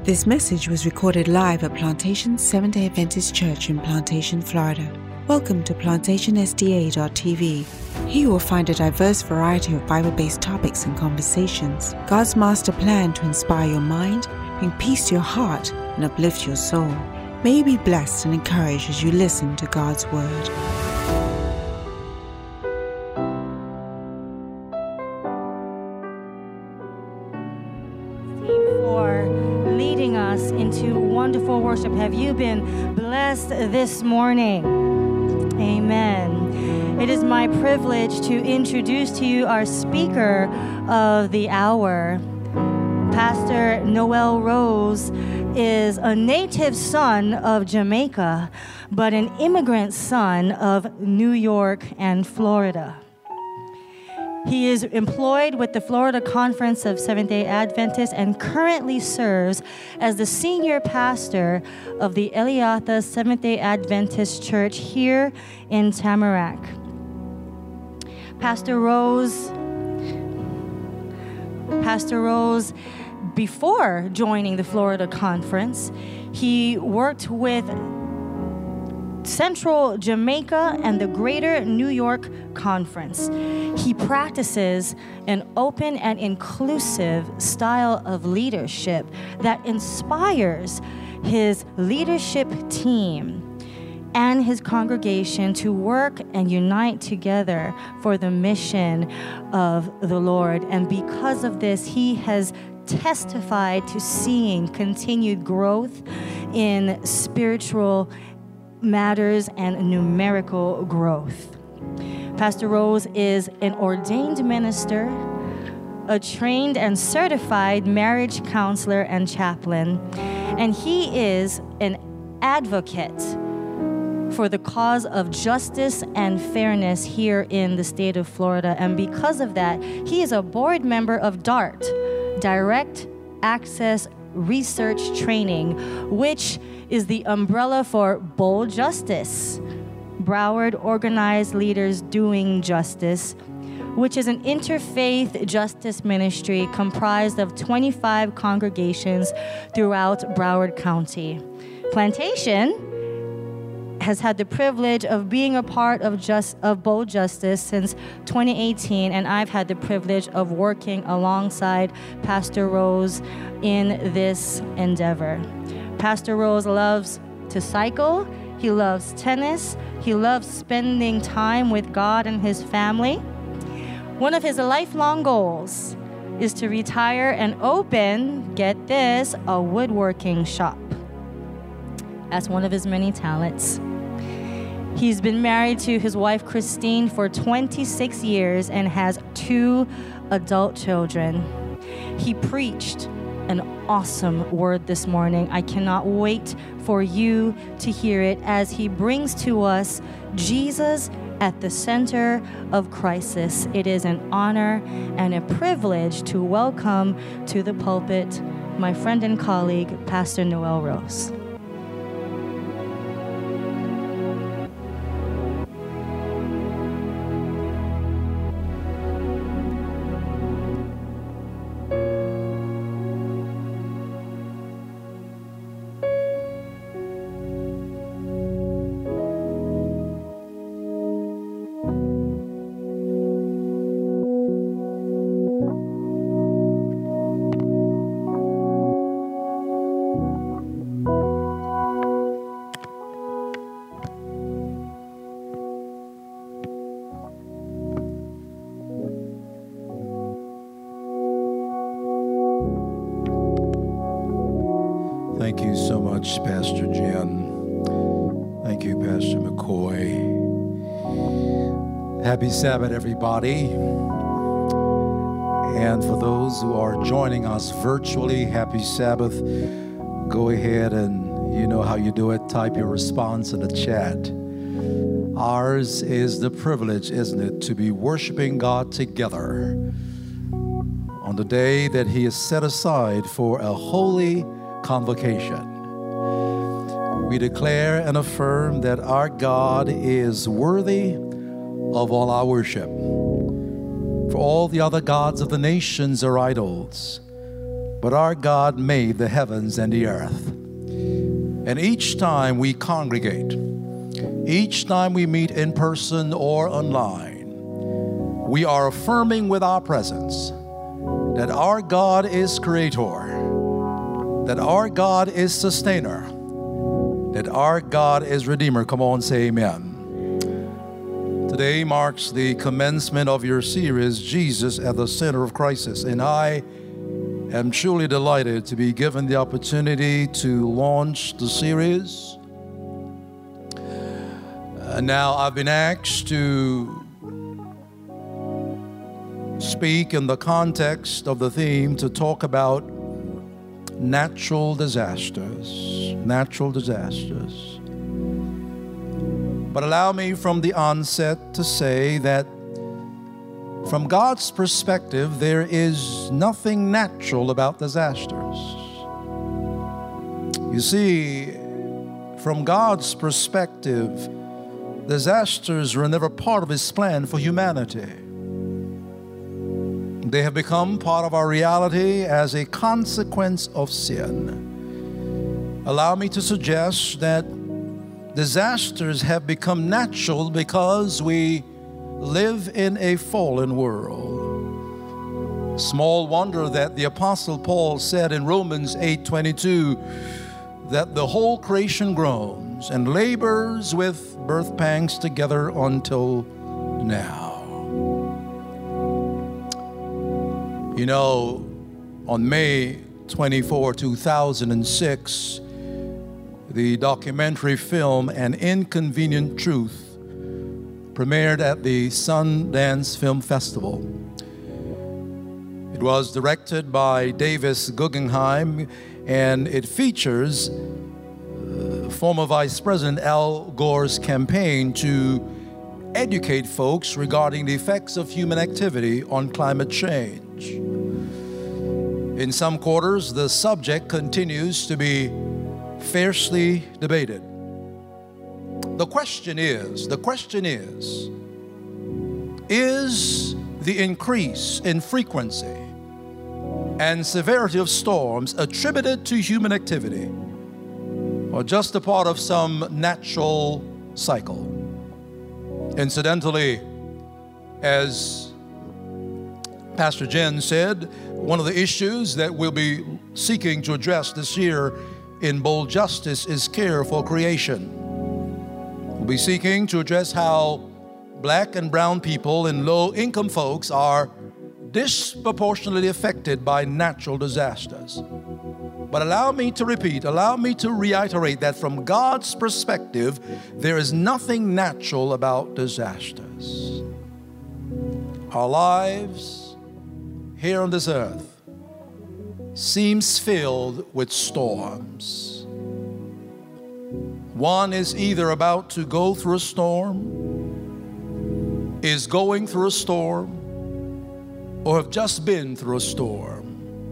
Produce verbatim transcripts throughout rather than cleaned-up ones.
This message was recorded live at Plantation Seventh-day Adventist Church in Plantation, Florida. Welcome to plantation s d a dot t v. Here you will find a diverse variety of Bible-based topics and conversations. God's master plan to inspire your mind, bring peace to your heart, and uplift your soul. May you be blessed and encouraged as you listen to God's Word. Into wonderful worship. Have you been blessed this morning? Amen. It is my privilege to introduce to you our speaker of the hour. Pastor Noel Rose is a native son of Jamaica, but an immigrant son of New York and Florida. He is employed with the Florida Conference of Seventh-day Adventists and currently serves as the senior pastor of the Eliatha Seventh-day Adventist Church here in Tamarack. Pastor Rose, Pastor Rose, before joining the Florida Conference, he worked with Central Jamaica and the Greater New York Conference. He practices an open and inclusive style of leadership that inspires his leadership team and his congregation to work and unite together for the mission of the Lord. And because of this, he has testified to seeing continued growth in spiritual matters and numerical growth. Pastor Rose is an ordained minister, a trained and certified marriage counselor and chaplain, and he is an advocate for the cause of justice and fairness here in the state of Florida. And because of that, he is a board member of DART, Direct Access Research Training, which is the umbrella for Bold Justice, Broward Organized Leaders Doing Justice, which is an interfaith justice ministry comprised of twenty-five congregations throughout Broward County. Plantation has had the privilege of being a part of just of Bold Justice since twenty eighteen, and I've had the privilege of working alongside Pastor Rose in this endeavor. Pastor Rose loves to cycle, he loves tennis, he loves spending time with God and his family. One of his lifelong goals is to retire and open, get this, a woodworking shop. That's one of his many talents. He's been married to his wife, Christine, for twenty-six years and has two adult children. He preached an awesome word this morning. I cannot wait for you to hear it as he brings to us Jesus at the center of crisis. It is an honor and a privilege to welcome to the pulpit my friend and colleague, Pastor Noel Rose. Thank you so much, Pastor Jen. Thank you, Pastor McCoy. Happy Sabbath, everybody. And for those who are joining us virtually, happy Sabbath. Go ahead and you know how you do it. Type your response in the chat. Ours is the privilege, isn't it, to be worshiping God together on the day that He has set aside for a holy convocation. We declare and affirm that our God is worthy of all our worship. For all the other gods of the nations are idols, but our God made the heavens and the earth. And each time we congregate, each time we meet in person or online, we are affirming with our presence that our God is creator, that our God is sustainer, that our God is redeemer. Come on, say amen. Today marks the commencement of your series, Jesus at the Center of Crisis, and I am truly delighted to be given the opportunity to launch the series. Uh, now, I've been asked to speak in the context of the theme to talk about natural disasters, natural disasters. But allow me from the onset to say that from God's perspective, there is nothing natural about disasters. You see, from God's perspective, disasters were never part of His plan for humanity. They have become part of our reality as a consequence of sin. Allow me to suggest that disasters have become natural because we live in a fallen world. Small wonder that the Apostle Paul said in Romans eight twenty-two that the whole creation groans and labors with birth pangs together until now. You know, on May twenty-fourth, two thousand six, the documentary film An Inconvenient Truth premiered at the Sundance Film Festival. It was directed by Davis Guggenheim, and it features uh, former Vice President Al Gore's campaign to educate folks regarding the effects of human activity on climate change. In some quarters, the subject continues to be fiercely debated. The question is, the question is, is the increase in frequency and severity of storms attributed to human activity or just a part of some natural cycle? Incidentally, as Pastor Jen said, one of the issues that we'll be seeking to address this year in Bold Justice is care for creation. We'll be seeking to address how black and brown people and low-income folks are disproportionately affected by natural disasters. But allow me to repeat, allow me to reiterate that from God's perspective, there is nothing natural about disasters. Our lives here on this earth seems filled with storms. One is either about to go through a storm, is going through a storm, or have just been through a storm.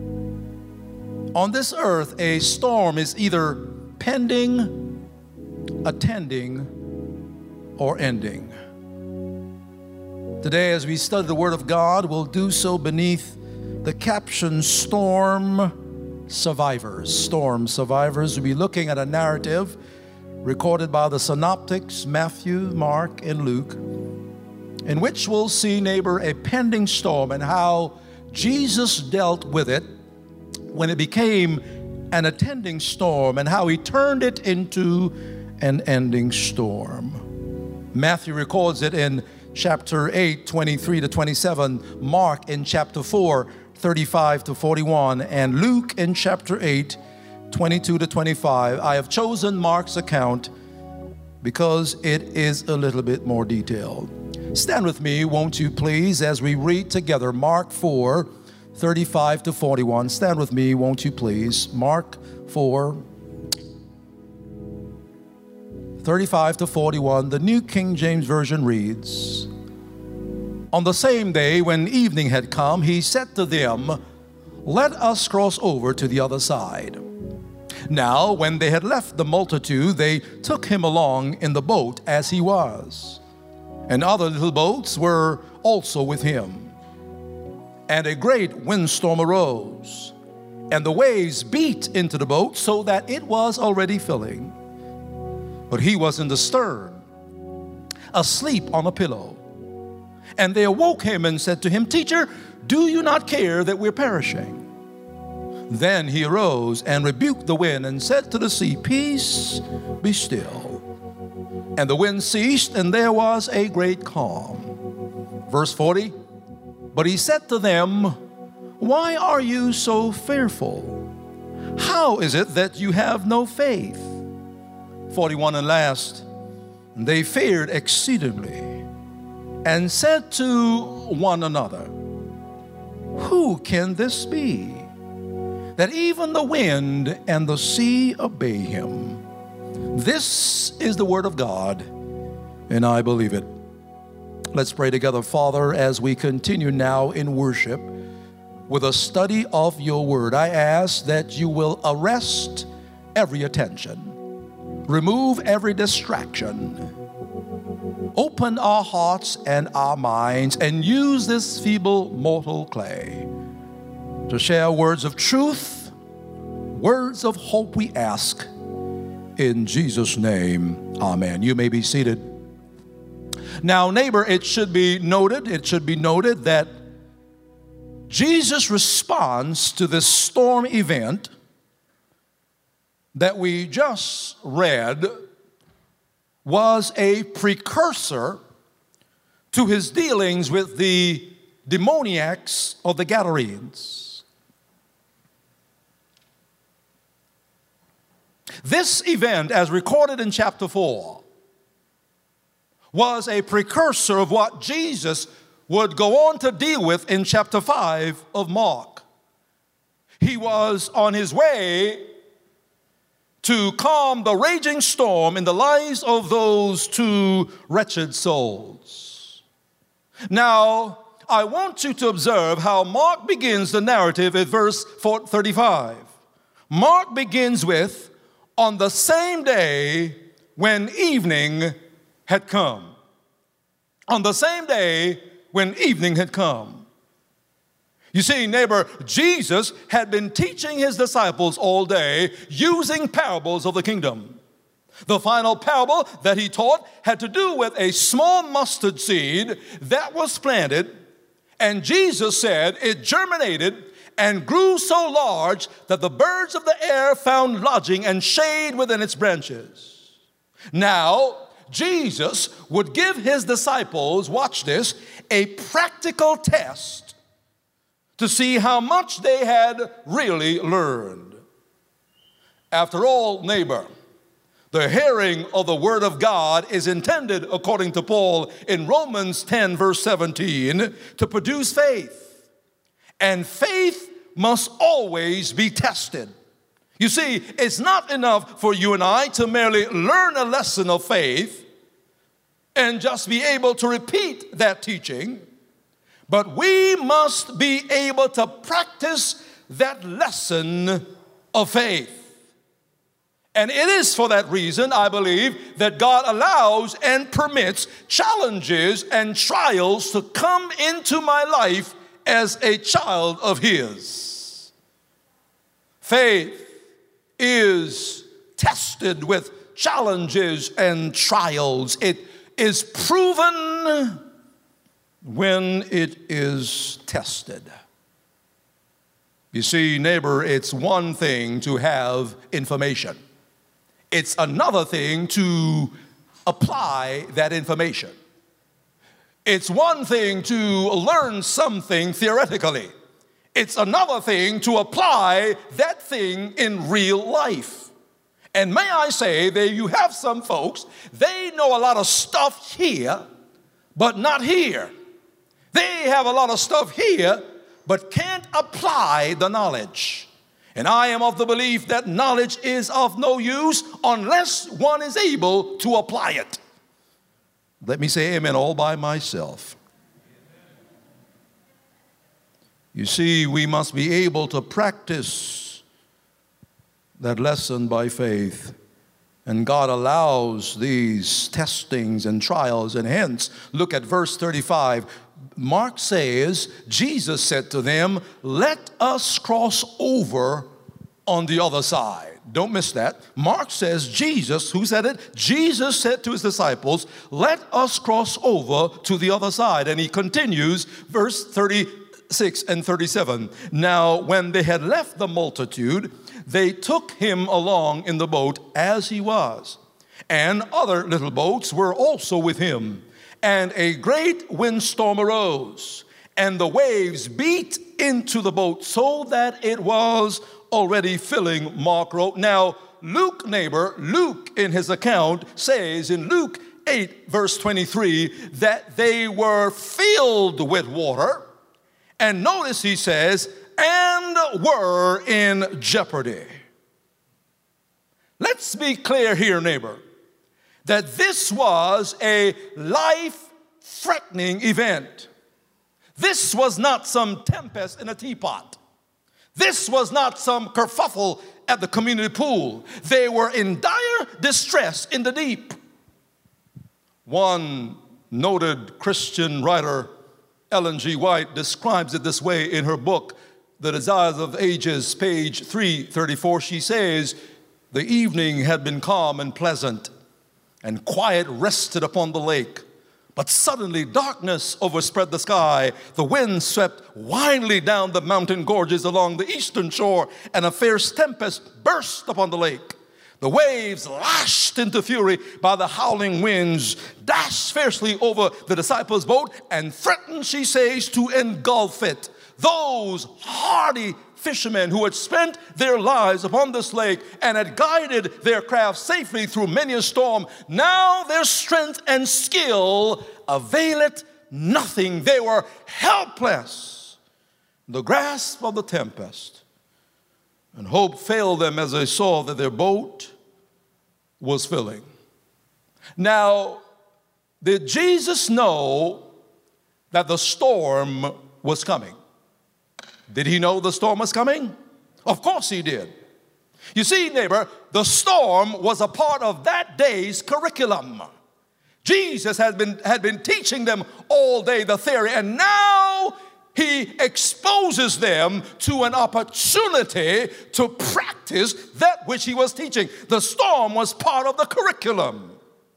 On this earth, a storm is either pending, attending, or ending. Today, as we study the Word of God, we'll do so beneath the caption Storm Survivors. Storm Survivors. We'll be looking at a narrative recorded by the synoptics Matthew, Mark, and Luke, in which we'll see, neighbor, a pending storm and how Jesus dealt with it when it became an attending storm and how He turned it into an ending storm. Matthew records it in chapter eight, twenty-three to twenty-seven, Mark in chapter four, thirty-five to forty-one, and Luke in chapter eight, twenty-two to twenty-five. I have chosen Mark's account because it is a little bit more detailed. Stand with me, won't you please, as we read together Mark four, thirty-five to forty-one. Stand with me, won't you please. Mark four, thirty-five to forty-one. The New King James Version reads, On the same day when evening had come, He said to them, Let us cross over to the other side. Now, when they had left the multitude, they took Him along in the boat as He was, and other little boats were also with Him. And a great windstorm arose, and the waves beat into the boat so that it was already filling. But he was in the stern, asleep on a pillow. And they awoke him and said to him, "Teacher, do you not care that we're perishing?" Then he arose and rebuked the wind and said to the sea, "Peace, be still." And the wind ceased, and there was a great calm. Verse forty, but he said to them, "Why are you so fearful? How is it that you have no faith?" forty-one and last, they feared exceedingly and said to one another, "Who can this be, that even the wind and the sea obey him?" This is the word of God, and I believe it. Let's pray together. Father, as we continue now in worship with a study of your word, I ask that you will arrest every attention, remove every distraction, open our hearts and our minds, and use this feeble mortal clay to share words of truth, words of hope, we ask in Jesus' name. Amen. You may be seated. Now, neighbor, it should be noted, it should be noted that Jesus' response to this storm event that we just read was a precursor to his dealings with the demoniacs of the Gadarenes. This event, as recorded in chapter four, was a precursor of what Jesus would go on to deal with in chapter five of Mark. He was on his way to calm the raging storm in the lives of those two wretched souls. Now, I want you to observe how Mark begins the narrative at verse thirty-five. Mark begins with, "On the same day when evening had come." On the same day when evening had come. You see, neighbor, Jesus had been teaching his disciples all day using parables of the kingdom. The final parable that he taught had to do with a small mustard seed that was planted, and Jesus said it germinated and grew so large that the birds of the air found lodging and shade within its branches. Now, Jesus would give his disciples, watch this, a practical test to see how much they had really learned. After all, neighbor, the hearing of the word of God is intended, according to Paul in Romans ten, verse seventeen, to produce faith. And faith must always be tested. You see, it's not enough for you and I to merely learn a lesson of faith and just be able to repeat that teaching, but we must be able to practice that lesson of faith. And it is for that reason, I believe, that God allows and permits challenges and trials to come into my life as a child of his. Faith is tested with challenges and trials. It is proven when it is tested. You see, neighbor, it's one thing to have information. It's another thing to apply that information. It's one thing to learn something theoretically. It's another thing to apply that thing in real life. And may I say that you have some folks, they know a lot of stuff here, but not here. They have a lot of stuff here, but can't apply the knowledge. And I am of the belief that knowledge is of no use unless one is able to apply it. Let me say amen all by myself. You see, we must be able to practice that lesson by faith. And God allows these testings and trials. And hence, look at verse thirty-five. Mark says, Jesus said to them, let us cross over on the other side. Don't miss that. Mark says Jesus, who said it? Jesus said to his disciples, let us cross over to the other side. And he continues, verse thirty-six and thirty-seven. Now, when they had left the multitude, they took him along in the boat as he was. And other little boats were also with him. And a great windstorm arose, and the waves beat into the boat so that it was already filling, Mark wrote. Now, Luke, neighbor, Luke in his account says in Luke eight, verse twenty-three, that they were filled with water. And notice he says, and were in jeopardy. Let's be clear here, neighbor, that this was a life-threatening event. This was not some tempest in a teapot. This was not some kerfuffle at the community pool. They were in dire distress in the deep. One noted Christian writer, Ellen G. White, describes it this way in her book, The Desires of Ages, page three thirty-four. She says, the evening had been calm and pleasant, and quiet rested upon the lake. But suddenly darkness overspread the sky. The wind swept wildly down the mountain gorges along the eastern shore, and a fierce tempest burst upon the lake. The waves, lashed into fury by the howling winds, dashed fiercely over the disciples' boat and threatened, she says, to engulf it. Those hardy fishermen who had spent their lives upon this lake and had guided their craft safely through many a storm, now their strength and skill availeth nothing. They were helpless in the grasp of the tempest, and hope failed them as they saw that their boat was filling. Now, did Jesus know that the storm was coming? Did he know the storm was coming? Of course he did. You see, neighbor, the storm was a part of that day's curriculum. Jesus had been, had been teaching them all day the theory, and now he exposes them to an opportunity to practice that which he was teaching. The storm was part of the curriculum.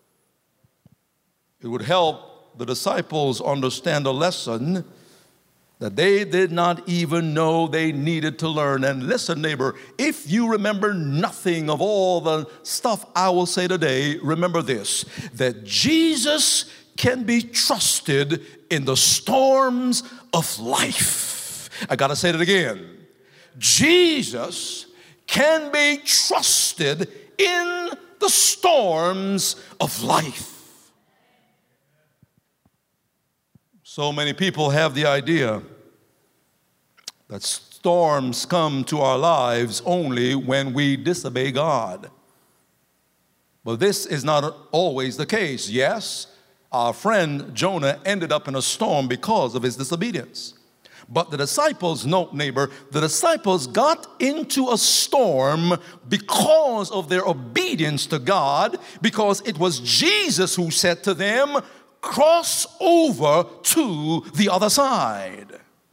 It would help the disciples understand a lesson that they did not even know they needed to learn. And listen, neighbor, if you remember nothing of all the stuff I will say today, remember this, that Jesus can be trusted in the storms of life. I got to say it again. Jesus can be trusted in the storms of life. So many people have the idea that storms come to our lives only when we disobey God. But this is not always the case. Yes, our friend Jonah ended up in a storm because of his disobedience. But the disciples, note, neighbor, the disciples got into a storm because of their obedience to God, because it was Jesus who said to them, cross over to the other side.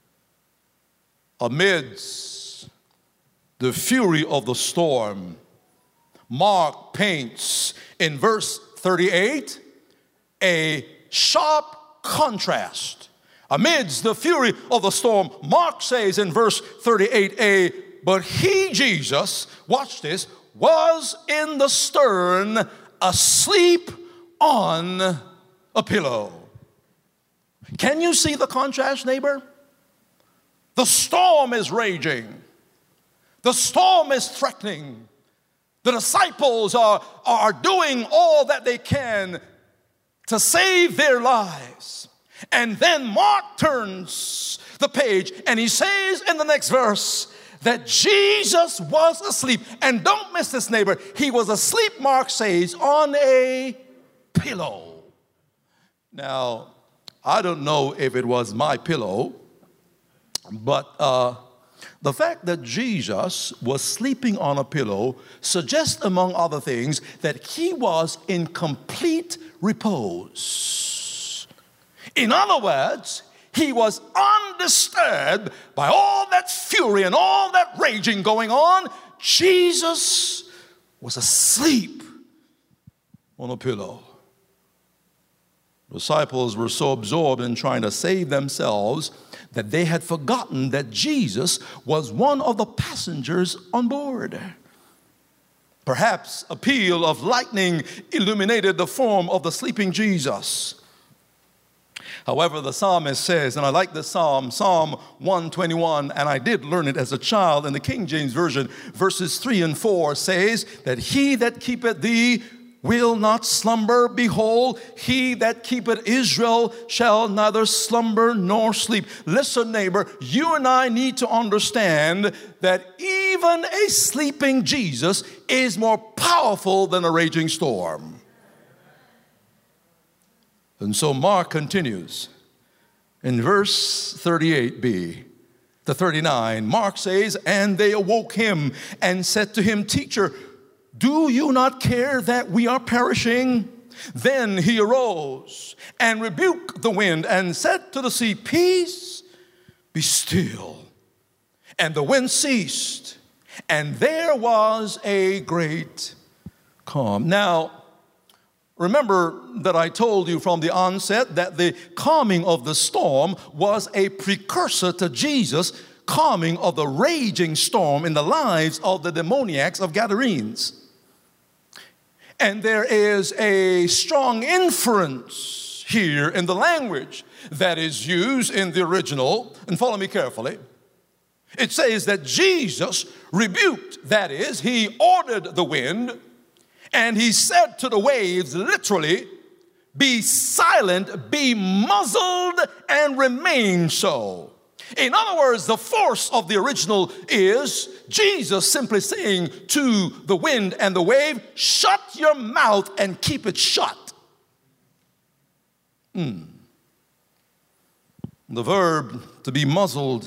Amidst the fury of the storm, Mark paints in verse thirty-eight a sharp contrast. Amidst the fury of the storm, Mark says in verse thirty-eight, a but he, Jesus, watch this, was in the stern asleep on a pillow. Can you see the contrast, neighbor? The storm is raging. The storm is threatening. The disciples are, are doing all that they can to save their lives. And then Mark turns the page and he says in the next verse that Jesus was asleep. And don't miss this, neighbor. He was asleep, Mark says, on a pillow. Now, I don't know if it was my pillow, but uh, the fact that Jesus was sleeping on a pillow suggests, among other things, that he was in complete repose. In other words, he was undisturbed by all that fury and all that raging going on. Jesus was asleep on a pillow. Disciples were so absorbed in trying to save themselves that they had forgotten that Jesus was one of the passengers on board. Perhaps a peal of lightning illuminated the form of the sleeping Jesus. However, the psalmist says, and I like this psalm, Psalm one twenty-one, and I did learn it as a child in the King James Version, verses three and four says that he that keepeth thee will not slumber. Behold, he that keepeth Israel shall neither slumber nor sleep. Listen, neighbor, you and I need to understand that even a sleeping Jesus is more powerful than a raging storm. And so Mark continues in verse thirty-eight b to thirty-nine. Mark says, and they awoke him and said to him, Teacher, do you not care that we are perishing? Then he arose and rebuked the wind and said to the sea, Peace, be still. And the wind ceased, and there was a great calm. Now, remember that I told you from the onset that the calming of the storm was a precursor to Jesus' calming of the raging storm in the lives of the demoniacs of Gadarenes. And there is a strong inference here in the language that is used in the original. And follow me carefully. It says that Jesus rebuked, that is, he ordered the wind, and he said to the waves, literally, be silent, be muzzled, and remain so. In other words, the force of the original is Jesus simply saying to the wind and the wave, shut your mouth and keep it shut. Mm. The verb to be muzzled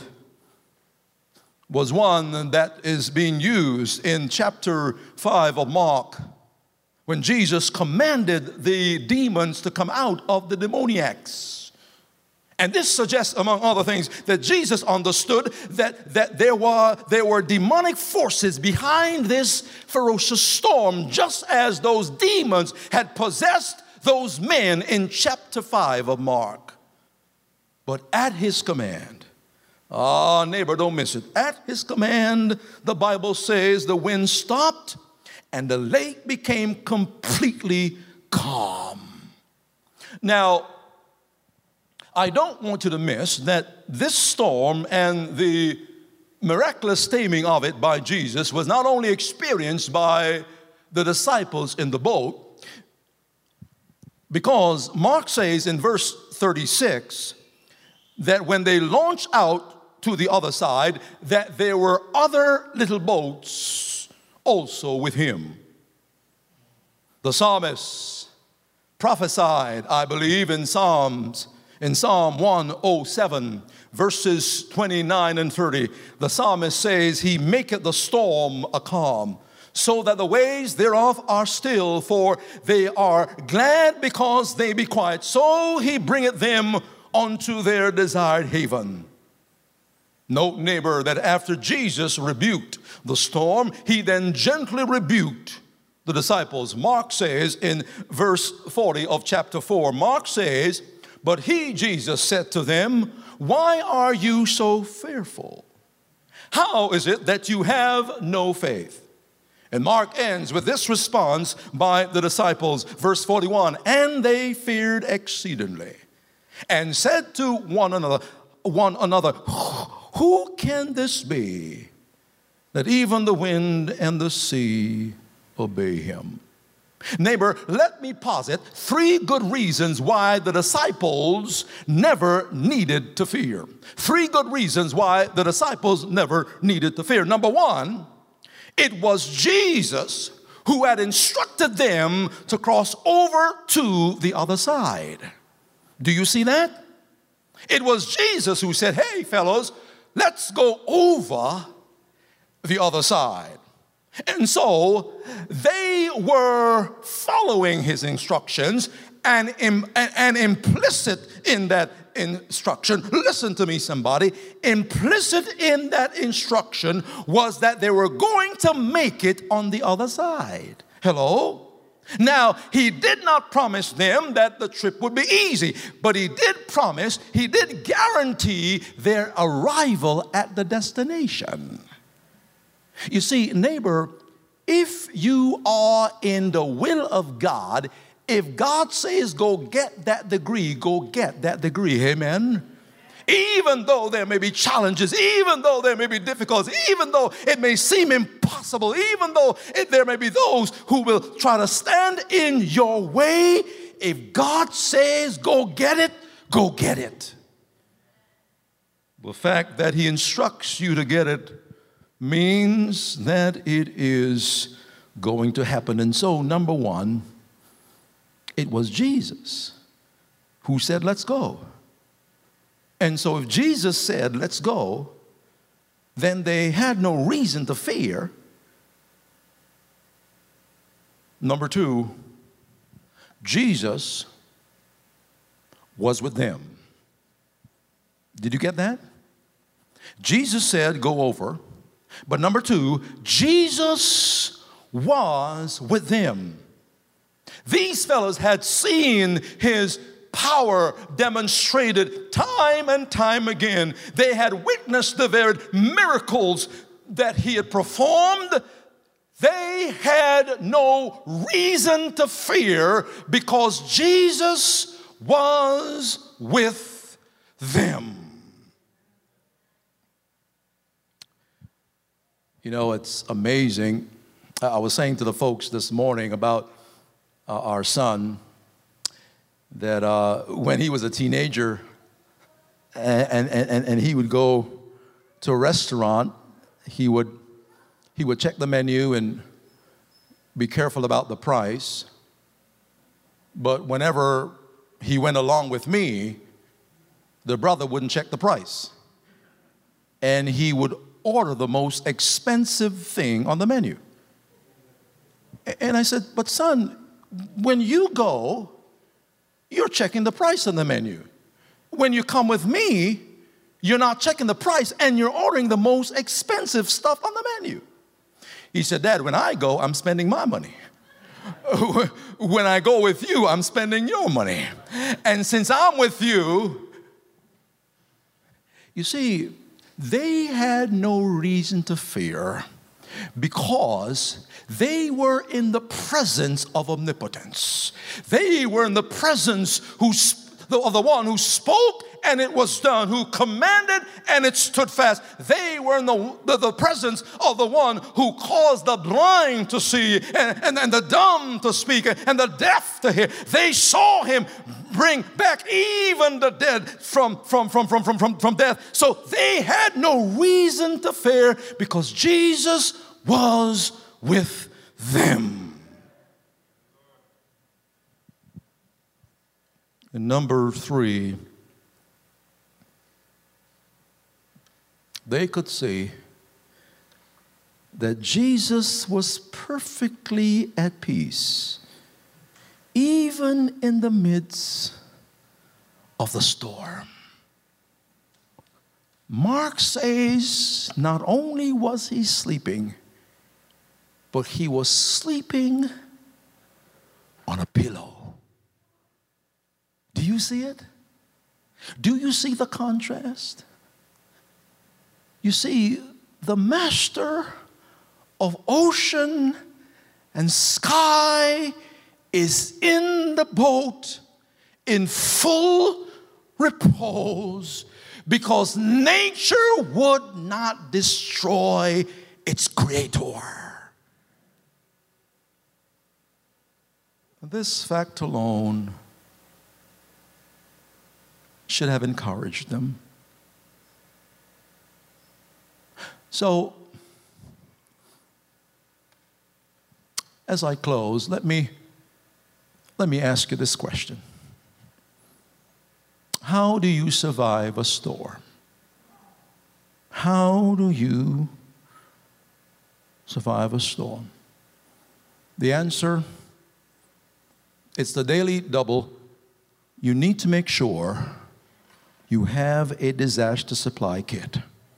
was one that is being used in chapter five of Mark when Jesus commanded the demons to come out of the demoniacs. And this suggests, among other things, that Jesus understood that, that there were, there were demonic forces behind this ferocious storm, just as those demons had possessed those men in chapter five of Mark. But at his command, ah, neighbor, don't miss it. At his command, the Bible says the wind stopped and the lake became completely calm. Now, I don't want you to miss that this storm and the miraculous taming of it by Jesus was not only experienced by the disciples in the boat, because Mark says in verse thirty-six that when they launched out to the other side, that there were other little boats also with him. The psalmist prophesied, I believe, in Psalms In Psalm one oh seven, verses twenty-nine and thirty, the psalmist says, He maketh the storm a calm, so that the waves thereof are still, for they are glad because they be quiet. So he bringeth them unto their desired haven. Note, neighbor, that after Jesus rebuked the storm, he then gently rebuked the disciples. Mark says in verse forty of chapter four, Mark says, But he, Jesus, said to them, Why are you so fearful? How is it that you have no faith? And Mark ends with this response by the disciples, verse forty-one, And they feared exceedingly, and said to one another, one another, Who can this be, that even the wind and the sea obey him? Neighbor, let me posit three good reasons why the disciples never needed to fear. Three good reasons why the disciples never needed to fear. Number one, it was Jesus who had instructed them to cross over to the other side. Do you see that? It was Jesus who said, Hey, fellows, let's go over the other side. And so they were following his instructions, and, and, and implicit in that instruction, listen to me, somebody, implicit in that instruction was that they were going to make it on the other side. Hello? Now, he did not promise them that the trip would be easy, but he did promise, he did guarantee their arrival at the destination. You see, neighbor, if you are in the will of God, if God says go get that degree, go get that degree, amen? Even though there may be challenges, even though there may be difficulties, even though it may seem impossible, even though it, there may be those who will try to stand in your way, if God says go get it, go get it. The fact that he instructs you to get it means that it is going to happen. And so, number one, it was Jesus who said, let's go. And so if Jesus said, let's go, then they had no reason to fear. Number two, Jesus was with them. Did you get that? Jesus said, go over. But number two, Jesus was with them. These fellows had seen his power demonstrated time and time again. They had witnessed the very miracles that he had performed. They had no reason to fear because Jesus was with them. You know, it's amazing. I was saying to the folks this morning about uh, our son that uh, when he was a teenager and, and, and he would go to a restaurant, he would, he would check the menu and be careful about the price. But whenever he went along with me, the brother wouldn't check the price. And he would order the most expensive thing on the menu. And I said, but son, when you go, you're checking the price on the menu. When you come with me, you're not checking the price and you're ordering the most expensive stuff on the menu. He said, Dad, when I go, I'm spending my money. When I go with you, I'm spending your money. And since I'm with you, you see, they had no reason to fear because they were in the presence of omnipotence. They were in the presence who, of the one who spoke and it was done, who commanded and it stood fast. They were in the, the, the presence of the one who caused the blind to see and, and, and the dumb to speak and the deaf to hear. They saw him bring back even the dead from, from, from, from, from, from, from death. So they had no reason to fear because Jesus was with them. And number three, they could see that Jesus was perfectly at peace, even in the midst of the storm. Mark says not only was he sleeping, but he was sleeping on a pillow. Do you see it? Do you see the contrast? You see, the master of ocean and sky is in the boat in full repose because nature would not destroy its creator. This fact alone should have encouraged them. So, as I close, let me, let me ask you this question. How do you survive a storm? How do you survive a storm? The answer, it's the daily double. You need to make sure you have a disaster supply kit.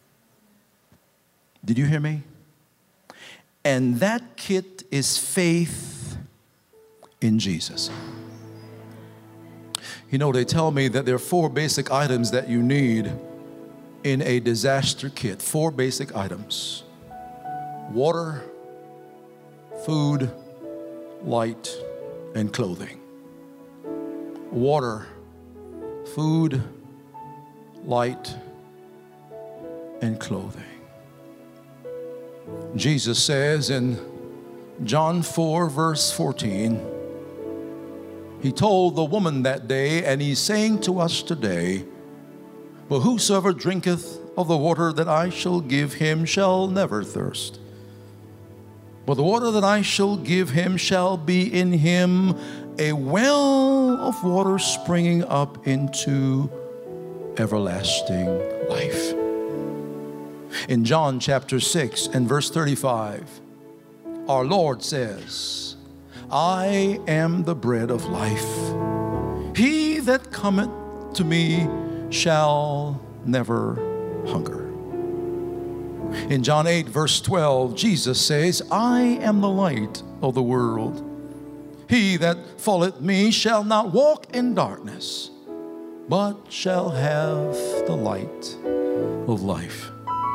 Did you hear me? And that kit is faith in Jesus. You know, they tell me that there are four basic items that you need in a disaster kit. Four basic items: water, food, light, and clothing. Water, food, light, and clothing. Jesus says in John four, verse fourteen, he told the woman that day, and he's saying to us today, but whosoever drinketh of the water that I shall give him shall never thirst. But the water that I shall give him shall be in him a well of water springing up into everlasting life. In John chapter six and verse thirty-five, our Lord says, I am the bread of life. He that cometh to me shall never hunger. In John eight verse twelve, Jesus says, I am the light of the world. He that followeth me shall not walk in darkness, but shall have the light of life.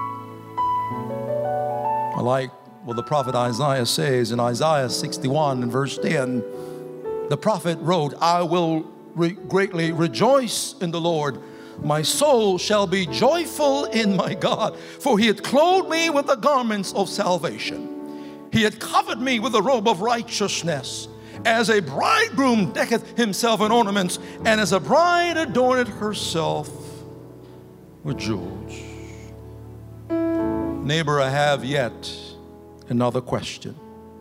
I like what the prophet Isaiah says in Isaiah sixty-one and verse ten. The prophet wrote, I will re- greatly rejoice in the Lord. My soul shall be joyful in my God, for he hath clothed me with the garments of salvation. He hath covered me with the robe of righteousness, as a bridegroom decketh himself in ornaments, and as a bride adorneth herself with jewels. Neighbor, I have yet another question.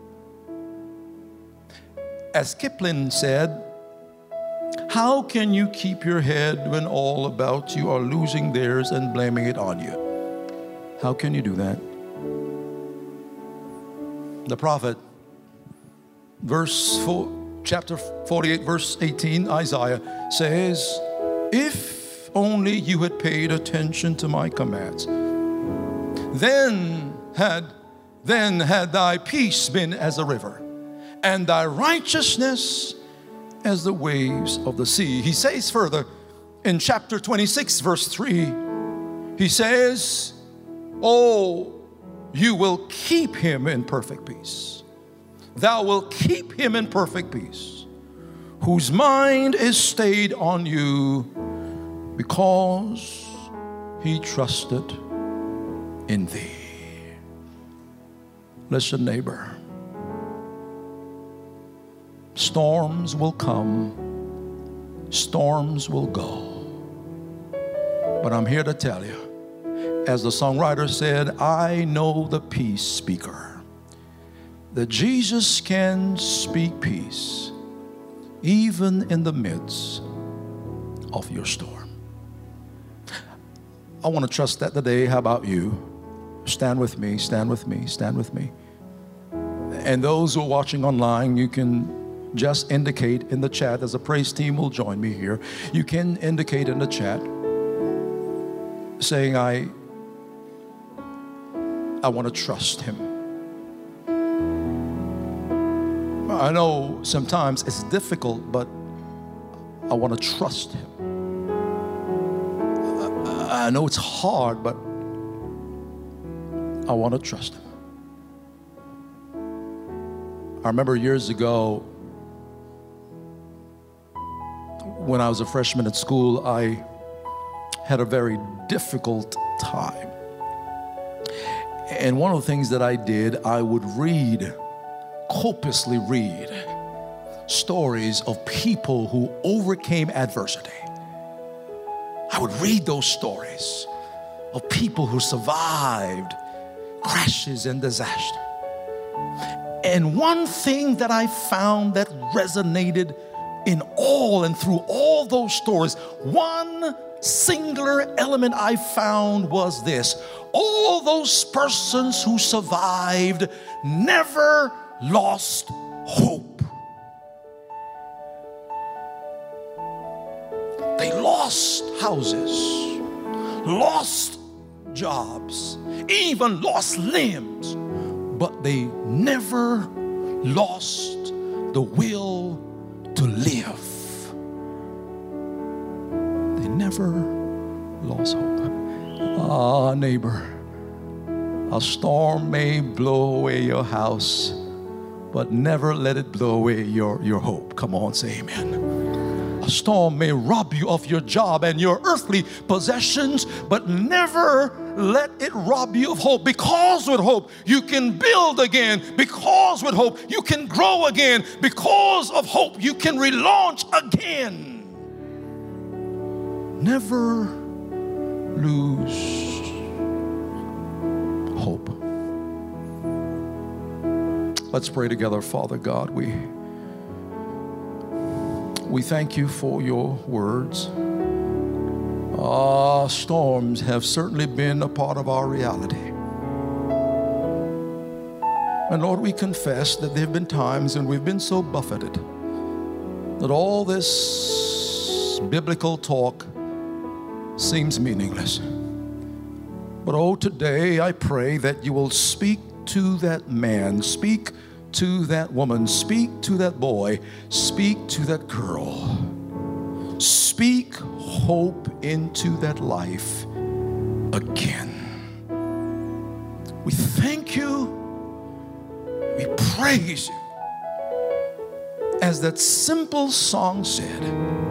As Kipling said, how can you keep your head when all about you are losing theirs and blaming it on you? How can you do that? The prophet, verse four, chapter forty-eight, verse eighteen, Isaiah says, if only you had paid attention to my commands, then had, then had thy peace been as a river, and thy righteousness as the waves of the sea. He says further in chapter twenty-six, verse three, he says, oh, you will keep him in perfect peace. Thou wilt keep him in perfect peace, whose mind is stayed on you, because he trusted in thee. Listen, neighbor. Storms will come, storms will go. But I'm here to tell you, as the songwriter said, I know the peace speaker, that Jesus can speak peace even in the midst of your storm. I want to trust that today. How about you? Stand with me, stand with me, stand with me. And those who are watching online, you can just indicate in the chat, as the praise team will join me here, you can indicate in the chat saying, I, I want to trust him. I know sometimes it's difficult, but I want to trust him. I, I know it's hard, but I want to trust him. I remember years ago, when I was a freshman at school, I had a very difficult time. And one of the things that I did, I would read, copiously read, stories of people who overcame adversity. I would read those stories of people who survived crashes and disaster. And one thing that I found that resonated in all and through all those stories, one singular element I found was this: all those persons who survived never lost hope. They lost lost houses, lost jobs, even lost limbs, but they never lost the will to live. They never lost hope. Ah, neighbor, a storm may blow away your house, but never let it blow away your, your hope. Come on, say amen. A storm may rob you of your job and your earthly possessions, but never let it rob you of hope. Because with hope you can build again. Because with hope you can grow again. Because of hope you can relaunch again. Never lose hope. Let's pray together. Father God, we we thank you for your words. Ah, storms have certainly been a part of our reality. And Lord, we confess that there have been times when we've been so buffeted that all this biblical talk seems meaningless. But oh, today I pray that you will speak to that man, speak to that woman, speak to that boy, speak to that girl. Speak hope into that life again. We thank you. We praise you. As that simple song said,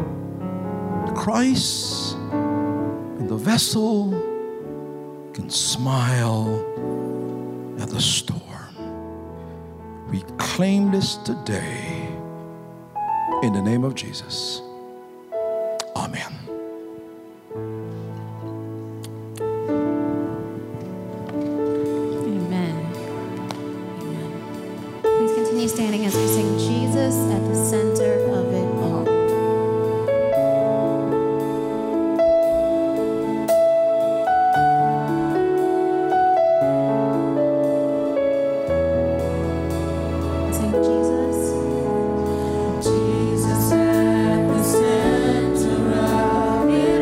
Christ in the vessel can smile at the storm. We claim this today in the name of Jesus. Amen. Amen. Amen. Please continue standing as we sing Jesus at the center of it all. Sing Jesus. Jesus at the center of it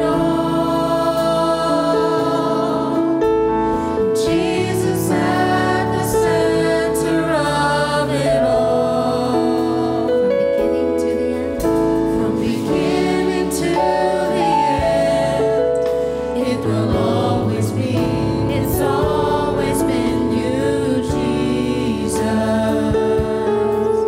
all. Jesus at the center of it all. From beginning to the end. From beginning to the end, it will always be, it's always been you, Jesus.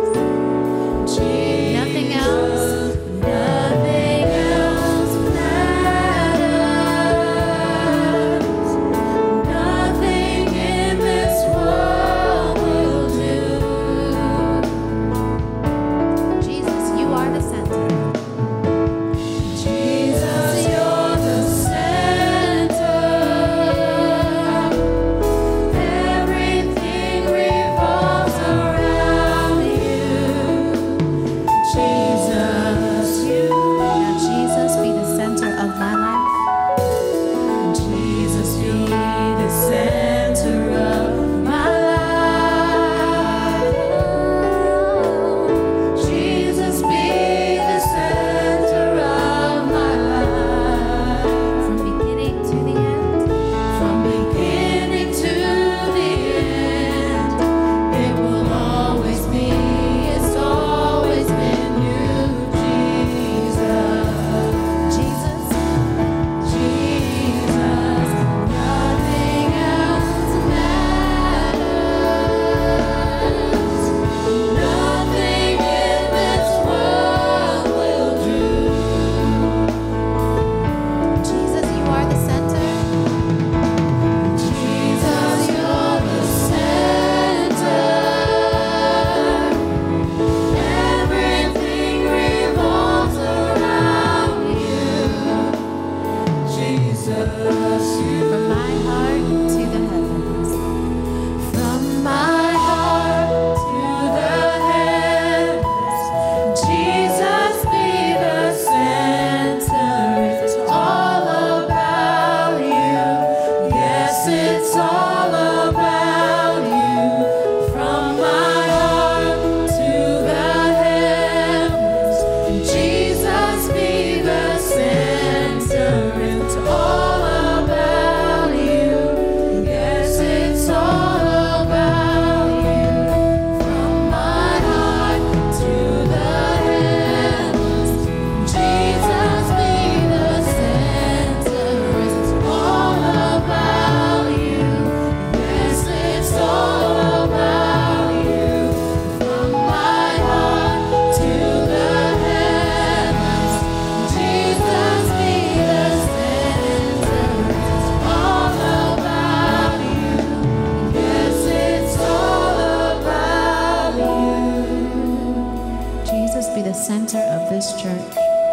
center of this church.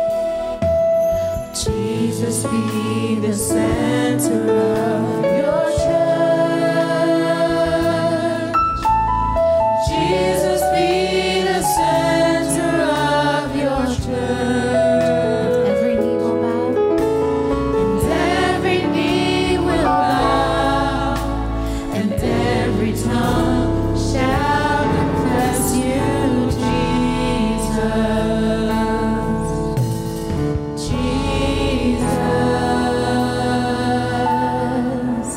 Jesus be the center of your church. Jesus be the center of your church. Every knee will bow. And every knee will bow. And every tongue shall confess you, Jesus. Jesus.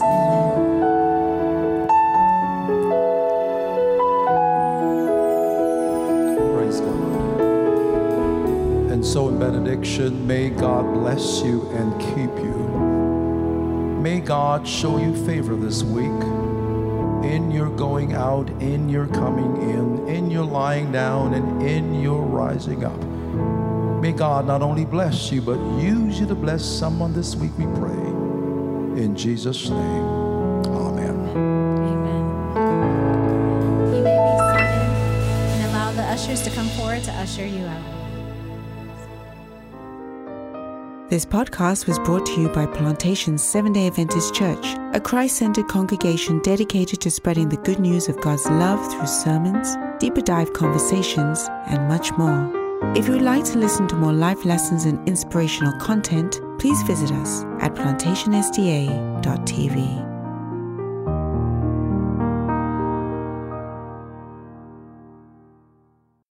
Praise God. And so in benediction, may God bless you and keep you. May God show you favor this week in your going out, in your coming in, in your lying down, and in your rising up. May God not only bless you, but use you to bless someone this week, we pray. In Jesus' name, amen. Amen. You may be seated and allow the ushers to come forward to usher you out. This podcast was brought to you by Plantation Seventh-day Adventist Church, a Christ-centered congregation dedicated to spreading the good news of God's love through sermons, deeper dive conversations, and much more. If you would like to listen to more life lessons and inspirational content, please visit us at plantation S D A dot T V.